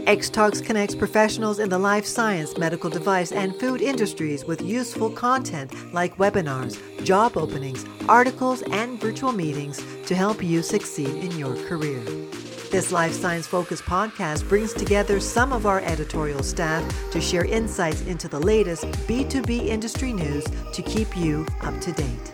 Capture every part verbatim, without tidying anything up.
X-Talks connects professionals in the life science, medical device, and food industries with useful content like webinars, job openings, articles, and virtual meetings to help you succeed in your career. This life science focused podcast brings together some of our editorial staff to share insights into the latest B two B industry news to keep you up to date.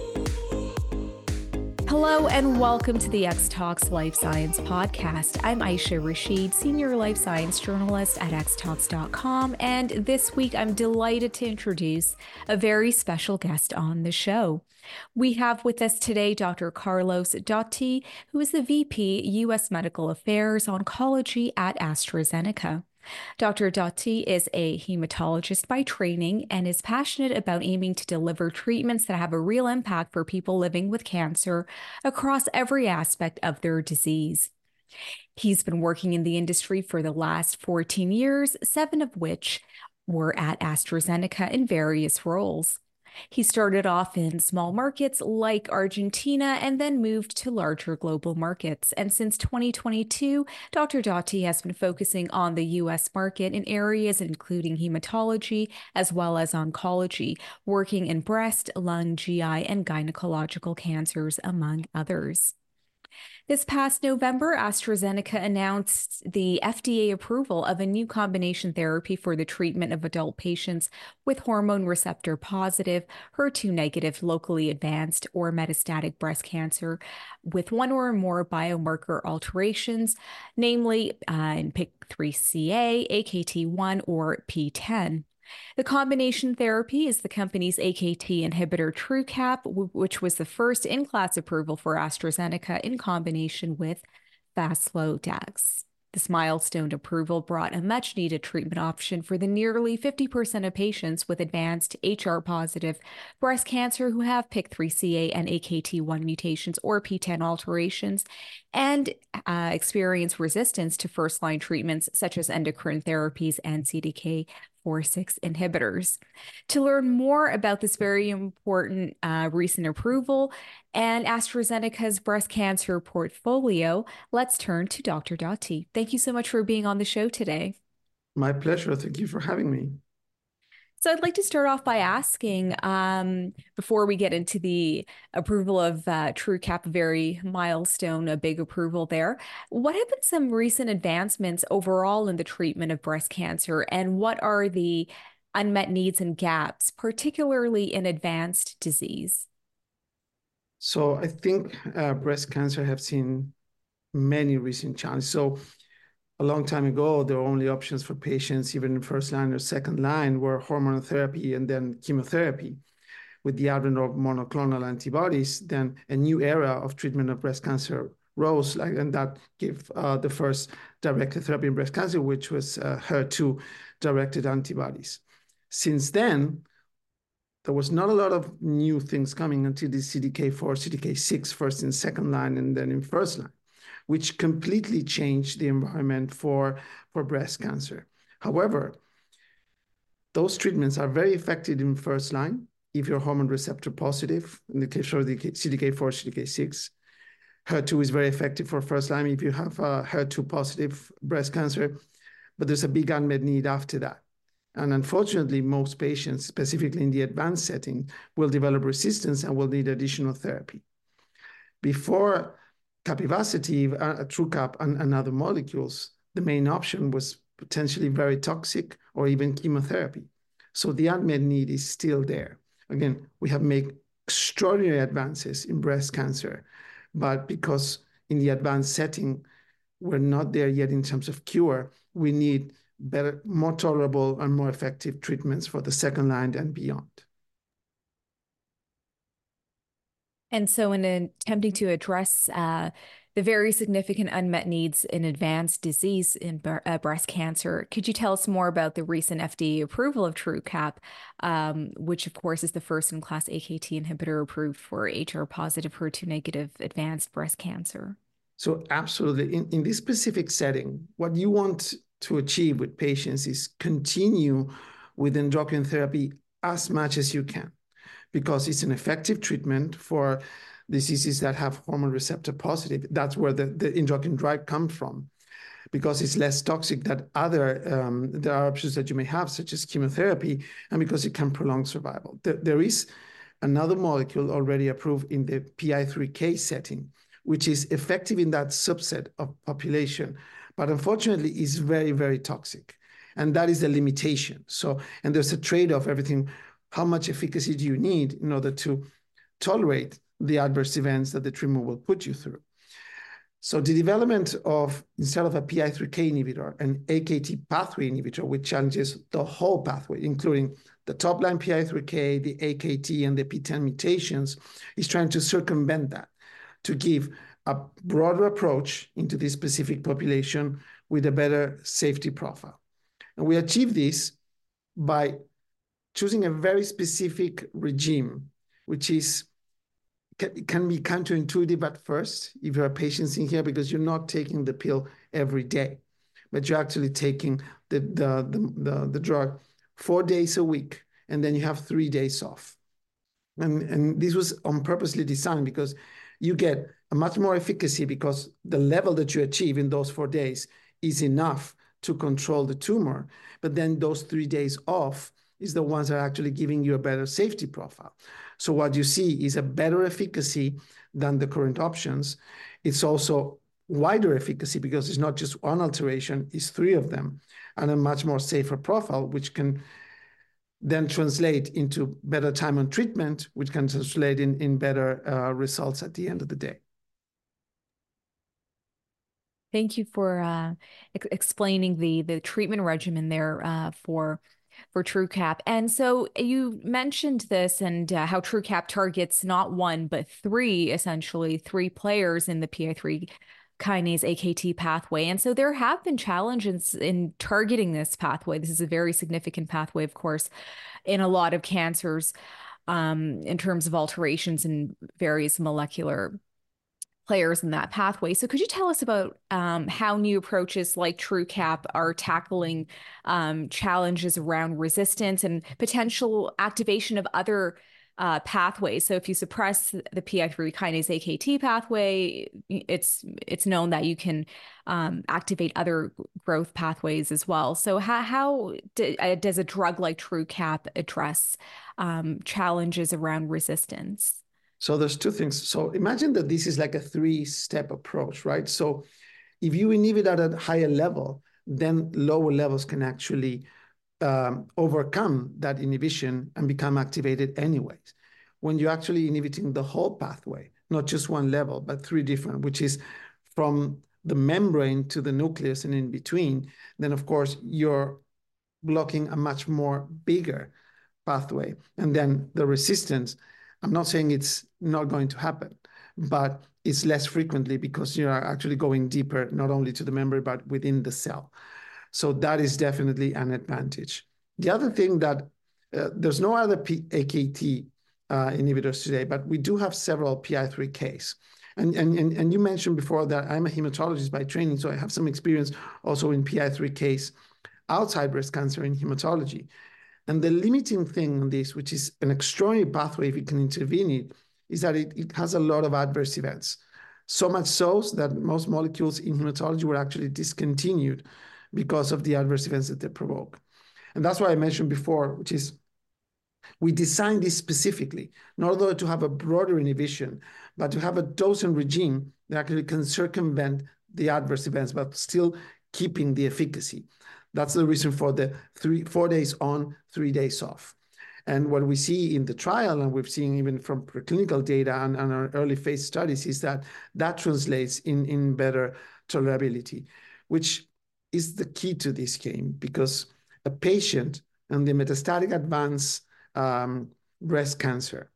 Hello and welcome to the X-Talks Life Science Podcast. I'm Aisha Rashid, Senior Life Science Journalist at x talks dot com, and this week I'm delighted to introduce a very special guest on the show. We have with us today Doctor Carlos Dotti, who is the V P U S Medical Affairs Oncology at AstraZeneca. Doctor Dotti is a hematologist by training and is passionate about aiming to deliver treatments that have a real impact for people living with cancer across every aspect of their disease. He's been working in the industry for the last fourteen years, seven of which were at AstraZeneca in various roles. He started off in small markets like Argentina and then moved to larger global markets. And since twenty twenty-two, Doctor Dotti has been focusing on the U S market in areas including hematology as well as oncology, working in breast, lung, G I, and gynecological cancers, among others. This past November, AstraZeneca announced the F D A approval of a new combination therapy for the treatment of adult patients with hormone receptor positive, H E R two negative, locally advanced or metastatic breast cancer with one or more biomarker alterations, namely uh, in P I K three C A, A K T one, or P ten. The combination therapy is the company's A K T inhibitor Truqap, which was the first in-class approval for AstraZeneca in combination with Faslodex. This milestone approval brought a much-needed treatment option for the nearly fifty percent of patients with advanced H R-positive breast cancer who have P I K three C A and A K T one mutations or P ten alterations and uh, experience resistance to first-line treatments such as endocrine therapies and C D K four six inhibitors. To learn more about this very important uh, recent approval and AstraZeneca's breast cancer portfolio, let's turn to Doctor Dotti. Thank you so much for being on the show today. My pleasure. Thank you for having me. So I'd like to start off by asking, um, before we get into the approval of uh, Truqap, a very milestone, a big approval there, what have been some recent advancements overall in the treatment of breast cancer, and what are the unmet needs and gaps, particularly in advanced disease? So I think uh, breast cancer have seen many recent challenges. So a long time ago, the only options for patients, even in first line or second line, were hormone therapy and then chemotherapy. With the advent of monoclonal antibodies, then a new era of treatment of breast cancer rose, like, and that gave uh, the first directed therapy in breast cancer, which was uh, H E R two-directed antibodies. Since then, there was not a lot of new things coming until the C D K four, C D K six, first in second line and then in first line, which completely changed the environment for, for breast cancer. However, those treatments are very effective in first line if you're hormone receptor positive, in the case of the C D K four, C D K six. H E R two is very effective for first line if you have a H E R two positive breast cancer, but there's a big unmet need after that. And unfortunately, most patients, specifically in the advanced setting, will develop resistance and will need additional therapy. Before Capivacity, uh, Truqap, and, and other molecules, the main option was potentially very toxic or even chemotherapy. So the unmet need is still there. Again, we have made extraordinary advances in breast cancer, but because in the advanced setting, we're not there yet in terms of cure, we need better, more tolerable and more effective treatments for the second line and beyond. And so in attempting to address uh, the very significant unmet needs in advanced disease in uh, breast cancer, could you tell us more about the recent F D A approval of Truqap, um, which of course is the first in-class A K T inhibitor approved for H R-positive, H E R two negative advanced breast cancer? So absolutely. In, in this specific setting, what you want to achieve with patients is continue with endocrine therapy as much as you can, because it's an effective treatment for diseases that have hormone receptor positive. That's where the, the endocrine drive comes from. because it's less toxic than other, um, there are options that you may have, such as chemotherapy, and because it can prolong survival. There, there is another molecule already approved in the P I three K setting, which is effective in that subset of population, but unfortunately is very, very toxic. And that is the limitation. So, and there's a trade-off, everything, how much efficacy do you need in order to tolerate the adverse events that the treatment will put you through? So the development of, instead of a P I three K inhibitor, an A K T pathway inhibitor, which challenges the whole pathway, including the top line P I three K, the A K T, and the P ten mutations, is trying to circumvent that, to give a broader approach into this specific population with a better safety profile. And we achieve this by choosing a very specific regime, which is can, can be counterintuitive at first if you are patients in here, because you're not taking the pill every day, but you're actually taking the, the, the, the, the drug four days a week, and then you have three days off. And, and this was on purposely designed because you get a much more efficacy because the level that you achieve in those four days is enough to control the tumor. But then those three days off is the ones that are actually giving you a better safety profile. So what you see is a better efficacy than the current options. It's also wider efficacy because it's not just one alteration, it's three of them, and a much more safer profile, which can then translate into better time on treatment, which can translate in, in better uh, results at the end of the day. Thank you for uh, ex explaining the the treatment regimen there uh, for for TrueCap. And so you mentioned this and uh, how TrueCap targets not one but three, essentially three players in the P I three kinase A K T pathway. And so there have been challenges in targeting this pathway. This is a very significant pathway, of course, in a lot of cancers um, in terms of alterations in various molecular players in that pathway. So could you tell us about um, how new approaches like TrueCap are tackling um, challenges around resistance and potential activation of other uh, pathways? So if you suppress the P I three kinase A K T pathway, it's it's known that you can um, activate other growth pathways as well. So how, how do, uh, does a drug like TrueCap address um, challenges around resistance? So there's two things. So imagine that this is like a three-step approach, right? So if you inhibit at a higher level, then lower levels can actually um, overcome that inhibition and become activated anyways. When you're actually inhibiting the whole pathway, not just one level, but three different, which is from the membrane to the nucleus and in between, then of course you're blocking a much more bigger pathway. And then the resistance, I'm not saying it's not going to happen, but it's less frequently because you are actually going deeper, not only to the membrane, but within the cell. So that is definitely an advantage. The other thing that uh, there's no other P A K T uh, inhibitors today, but we do have several P I three Ks. And, and, and, and you mentioned before that I'm a hematologist by training, so I have some experience also in P I three Ks outside breast cancer in hematology. And the limiting thing on this, which is an extraordinary pathway if you can intervene it, is that it, it has a lot of adverse events. So much so that most molecules in hematology were actually discontinued because of the adverse events that they provoke. And that's what I mentioned before, which is we designed this specifically, not only to have a broader inhibition, but to have a dosing regime that actually can circumvent the adverse events, but still keeping the efficacy. That's the reason for the three, four days on, three days off. And what we see in the trial, and we've seen even from preclinical data and, and our early phase studies, is that that translates in, in better tolerability, which is the key to this game, because a patient and the metastatic advanced um, breast cancer,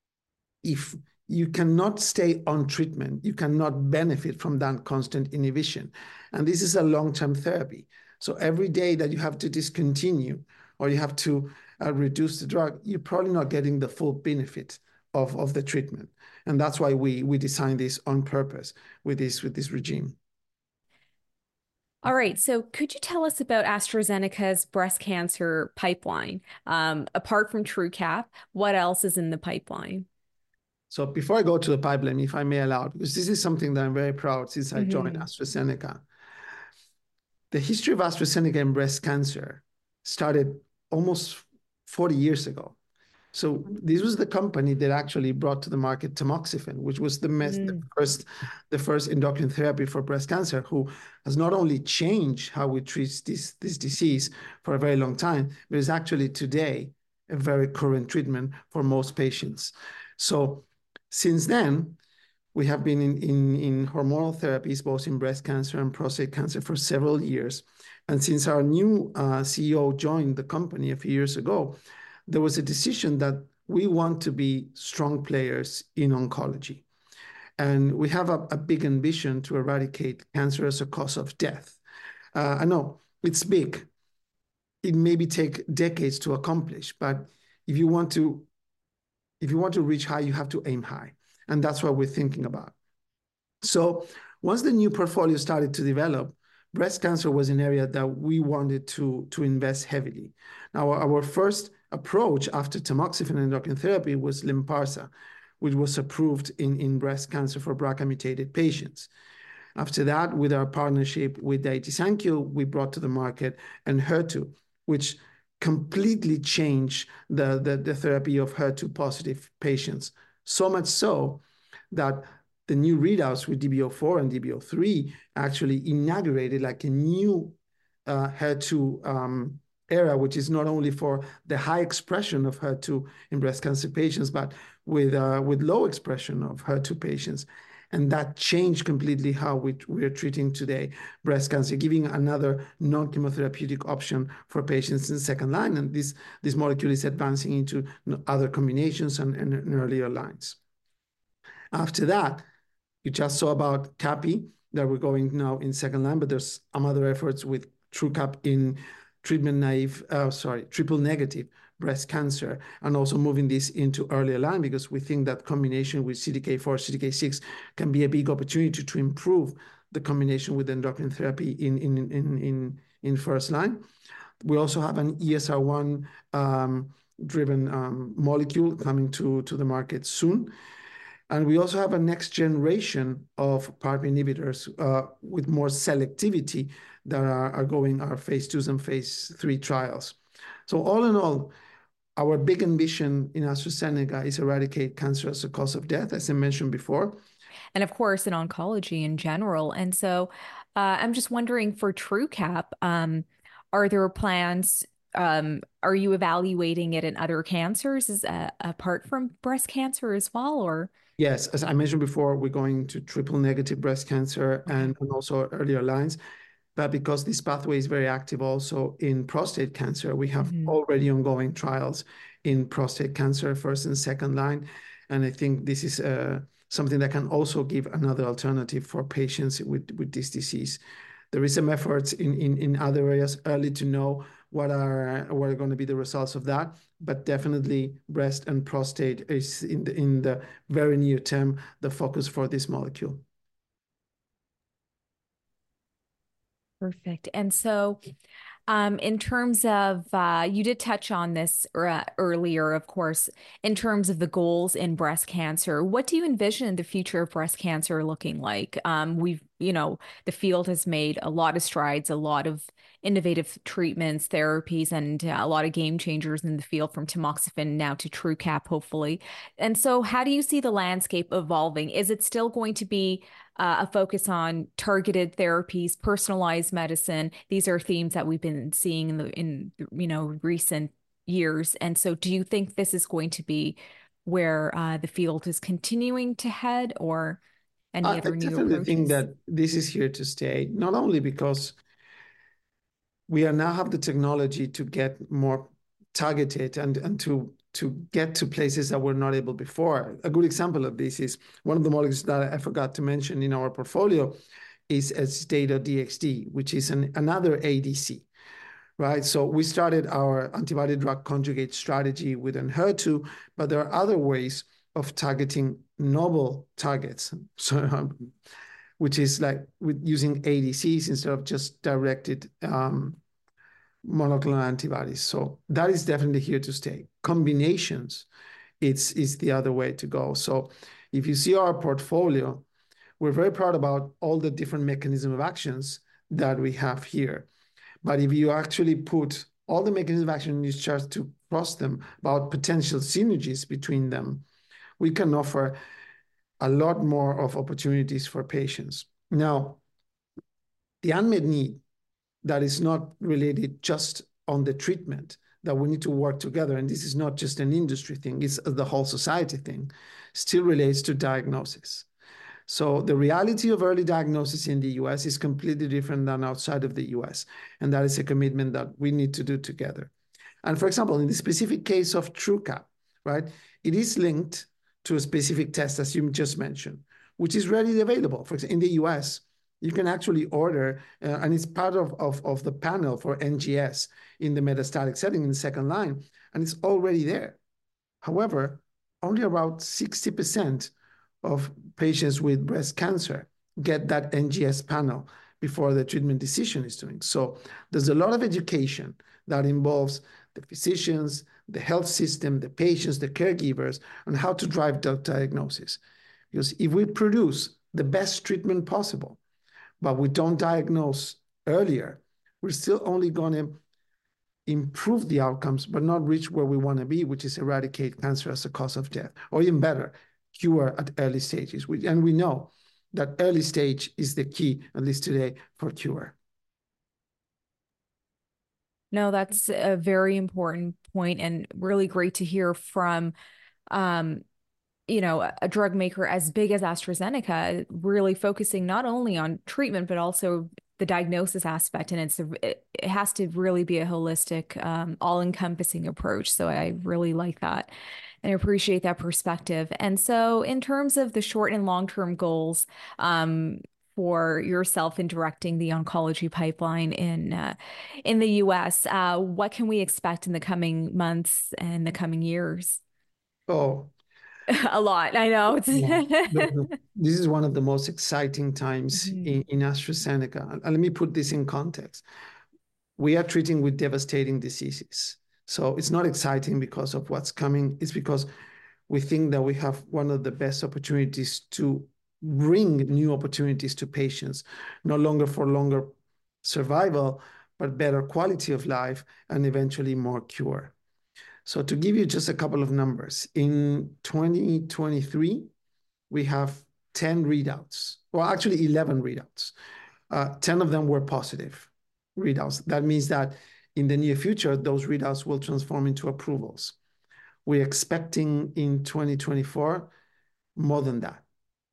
if you cannot stay on treatment, you cannot benefit from that constant inhibition. And this is a long-term therapy. So every day that you have to discontinue or you have to uh, reduce the drug, you're probably not getting the full benefit of, of the treatment. And that's why we, we designed this on purpose with this, with this regime. All right. So could you tell us about AstraZeneca's breast cancer pipeline? Um, apart from TrueCap, what else is in the pipeline? So before I go to the pipeline, if I may allow, because this is something that I'm very proud since I Mm-hmm. joined AstraZeneca. the history of AstraZeneca in breast cancer started almost forty years ago. So this was the company that actually brought to the market tamoxifen, which was the, mes- mm. the first the first endocrine therapy for breast cancer, who has not only changed how we treat this, this disease for a very long time, but is actually today a very current treatment for most patients. So since then, we have been in, in, in hormonal therapies, both in breast cancer and prostate cancer, for several years. And since our new uh, C E O joined the company a few years ago, there was a decision that we want to be strong players in oncology. And we have a, a big ambition to eradicate cancer as a cause of death. Uh, I know it's big. It maybe take decades to accomplish, but if you want to, if you want to reach high, you have to aim high. And that's what we're thinking about. So once the new portfolio started to develop, breast cancer was an area that we wanted to, to invest heavily. Now, our first approach after tamoxifen and endocrine therapy was Lynparza, which was approved in, in breast cancer for B R C A mutated patients. After that, with our partnership with Daiichi Sankyo, we brought to the market Enhertu, which completely changed the, the, the therapy of H E R two positive patients. So much so that the new readouts with D B O four and D B O three actually inaugurated like a new uh, H E R two um, era, which is not only for the high expression of H E R two in breast cancer patients, but with, uh, with low expression of H E R two patients. And that changed completely how we, we are treating today breast cancer, giving another non-chemotherapeutic option for patients in second line. And this, this molecule is advancing into other combinations and, and, and earlier lines. After that, you just saw about Capi, that we're going now in second line, but there's some other efforts with TrueCap in treatment naive, uh, sorry, triple negative breast cancer, and also moving this into earlier line because we think that combination with C D K four, C D K six can be a big opportunity to improve the combination with endocrine therapy in, in, in, in, in first line. We also have an E S R one um, driven um, molecule coming to, to the market soon. And we also have a next generation of PARP inhibitors uh, with more selectivity that are, are going our phase twos and phase three trials. So all in all, our big ambition in AstraZeneca is eradicate cancer as a cause of death, as I mentioned before. And of course, in oncology in general. And so uh, I'm just wondering for TrueCap, um, are there plans, um, are you evaluating it in other cancers as, uh, apart from breast cancer as well, or? Yes, as I mentioned before, we're going to triple negative breast cancer Okay. and, and also earlier lines. But because this pathway is very active also in prostate cancer, we have mm-hmm. already ongoing trials in prostate cancer, first and second line. And I think this is uh, something that can also give another alternative for patients with, with this disease. There is some efforts in, in, in other areas early to know what are, what are going to be the results of that. But definitely breast and prostate is in the, in the very near term, the focus for this molecule. Perfect. And so um, in terms of, uh, you did touch on this uh, earlier, of course, in terms of the goals in breast cancer, what do you envision the future of breast cancer looking like? Um, we've, you know, the field has made a lot of strides, a lot of innovative treatments, therapies, and uh, a lot of game changers in the field, from tamoxifen now to TrueCap, hopefully. And so how do you see the landscape evolving? Is it still going to be Uh, a focus on targeted therapies, personalized medicine? These are themes that we've been seeing in the in you know recent years. And so, do you think this is going to be where uh, the field is continuing to head, or any I, other I new definitely approaches? think that this is here to stay. Not only because we are now have the technology to get more targeted and and to to get to places that were not able before. A good example of this is one of the molecules that I forgot to mention in our portfolio is Dato-D X D, which is an, another A D C, right? So we started our antibody drug conjugate strategy with Enhertu, but there are other ways of targeting novel targets, so, um, which is like with using A D Cs instead of just directed um, monoclonal antibodies. So that is definitely here to stay. Combinations, it's, it's the other way to go. So if you see our portfolio, we're very proud about all the different mechanism of actions that we have here. But if you actually put all the mechanisms of action in these charts to cross them about potential synergies between them, we can offer a lot more of opportunities for patients. Now, the unmet need that is not related just on the treatment, that we need to work together, and this is not just an industry thing, it's the whole society thing, still relates to diagnosis. So the reality of early diagnosis in the U S is completely different than outside of the U S, and that is a commitment that we need to do together. And for example, in the specific case of TrueCap, right, it is linked to a specific test, as you just mentioned, which is readily available. For example, in the U S, you can actually order, uh, and it's part of, of, of the panel for N G S in the metastatic setting in the second line, and it's already there. However, only about sixty percent of patients with breast cancer get that N G S panel before the treatment decision is doing. So there's a lot of education that involves the physicians, the health system, the patients, the caregivers, on how to drive the diagnosis. Because if we produce the best treatment possible, but we don't diagnose earlier, we're still only going to improve the outcomes, but not reach where we want to be, which is eradicate cancer as a cause of death, or even better, cure at early stages. We, and we know that early stage is the key, at least today, for cure. No, that's a very important point, and really great to hear from, um, you know, a drug maker as big as AstraZeneca, really focusing not only on treatment, but also the diagnosis aspect. And it's a, it has to really be a holistic, um, all-encompassing approach. So I really like that and I appreciate that perspective. And so in terms of the short and long-term goals, um, for yourself in directing the oncology pipeline in uh, in the U S, uh, what can we expect in the coming months and the coming years? Oh, a lot. I know. yeah. This is one of the most exciting times mm-hmm. in, in AstraZeneca. And let me put this in context. We are treating with devastating diseases. So it's not exciting because of what's coming. It's because we think that we have one of the best opportunities to bring new opportunities to patients, no longer for longer survival, but better quality of life and eventually more cure. So to give you just a couple of numbers, in twenty twenty-three, we have ten readouts, well, actually eleven readouts. Uh, ten of them were positive readouts. That means that in the near future, those readouts will transform into approvals. We're expecting in twenty twenty-four more than that.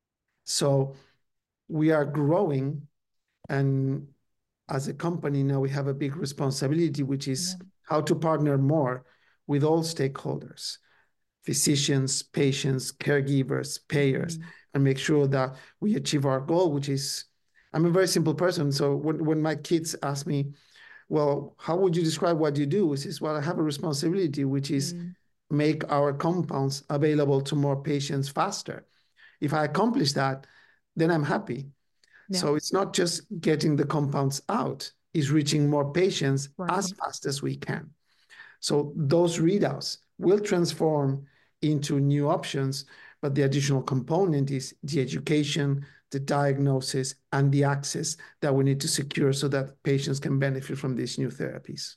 So we are growing, and as a company now we have a big responsibility, which is yeah. how to partner more with all stakeholders, physicians, patients, caregivers, payers, mm-hmm. and make sure that we achieve our goal, which is, I'm a very simple person. So when, when my kids ask me, well, how would you describe what you do? I says, well, I have a responsibility, which is mm. make our compounds available to more patients faster. If I accomplish that, then I'm happy. Yeah. So it's not just getting the compounds out, it's reaching more patients right. as fast as we can. So those readouts will transform into new options, but the additional component is the education, the diagnosis, and the access that we need to secure so that patients can benefit from these new therapies.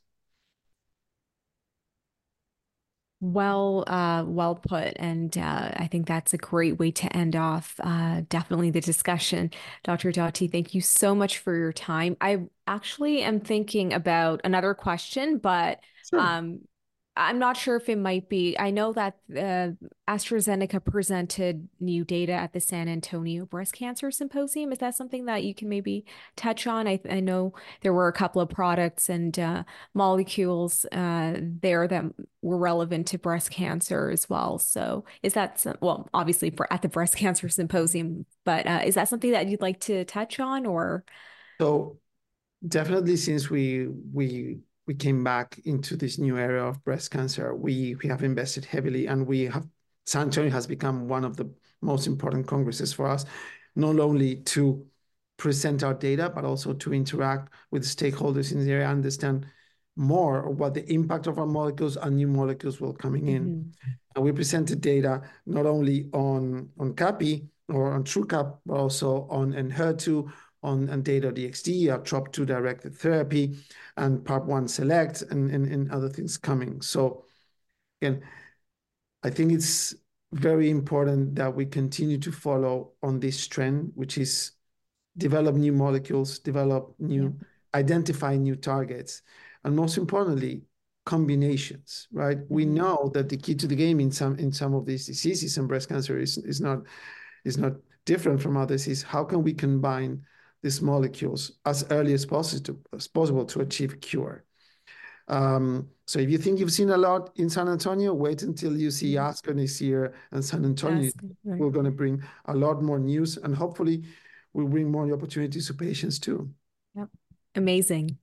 Well, uh, well put. And uh, I think that's a great way to end off uh, definitely the discussion. Doctor Datti, thank you so much for your time. I actually am thinking about another question, but sure. um, I'm not sure if it might be. I know that uh, AstraZeneca presented new data at the San Antonio Breast Cancer Symposium. Is that something that you can maybe touch on? I, I know there were a couple of products and uh, molecules uh, there that were relevant to breast cancer as well. So is that, some, well, obviously for, at the Breast Cancer Symposium, but uh, is that something that you'd like to touch on or? So definitely since we, we, we came back into this new area of breast cancer, we, we have invested heavily, and we have, San Antonio has become one of the most important congresses for us, not only to present our data, but also to interact with stakeholders in the area, understand more of what the impact of our molecules and new molecules will coming in. Mm-hmm. And we presented data not only on, on CAPI or on TrueCap, but also on Enhertu, on, on Data-D X D, our T R O P two directed therapy, and PARP one select, and, and, and other things coming. So again, I think it's very important that we continue to follow on this trend, which is develop new molecules, develop new, yeah. identify new targets, and most importantly, combinations, right? Mm-hmm. We know that the key to the game in some in some of these diseases, and breast cancer is, is not is not different from others, is how can we combine these molecules as early as possible, as possible to achieve a cure. Um, so if you think you've seen a lot in San Antonio, wait until you see ASCO this year, and San Antonio. Right. We're going to bring a lot more news, and hopefully we'll bring more opportunities to patients too. Yep. Amazing.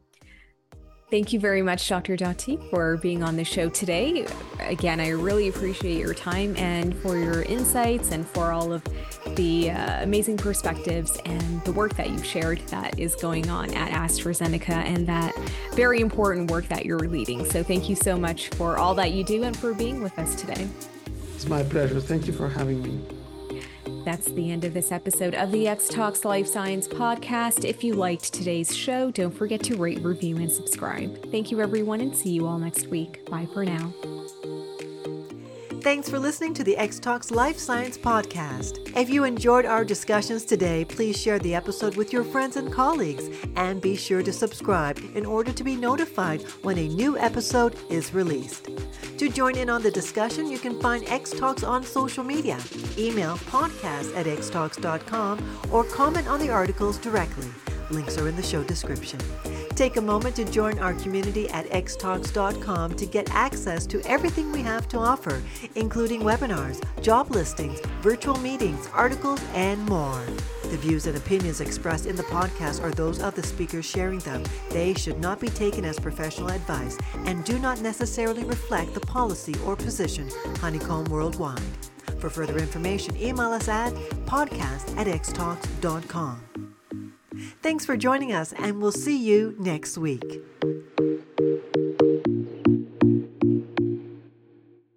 Thank you very much, Doctor Datti, for being on the show today. Again, I really appreciate your time and for your insights and for all of the uh, amazing perspectives and the work that you've shared that is going on at AstraZeneca and that very important work that you're leading. So thank you so much for all that you do and for being with us today. It's my pleasure. Thank you for having me. That's the end of this episode of the X Talks Life Science Podcast. If you liked today's show, don't forget to rate, review, and subscribe. Thank you, everyone, and see you all next week. Bye for now. Thanks for listening to the X Talks Life Science Podcast. If you enjoyed our discussions today, please share the episode with your friends and colleagues, and be sure to subscribe in order to be notified when a new episode is released. To join in on the discussion, you can find X Talks on social media, email podcast at x talks dot com, or comment on the articles directly. Links are in the show description. Take a moment to join our community at x talks dot com to get access to everything we have to offer, including webinars, job listings, virtual meetings, articles, and more. The views and opinions expressed in the podcast are those of the speakers sharing them. They should not be taken as professional advice and do not necessarily reflect the policy or position Honeycomb Worldwide. For further information, email us at podcast at x talks dot com. Thanks for joining us, and we'll see you next week.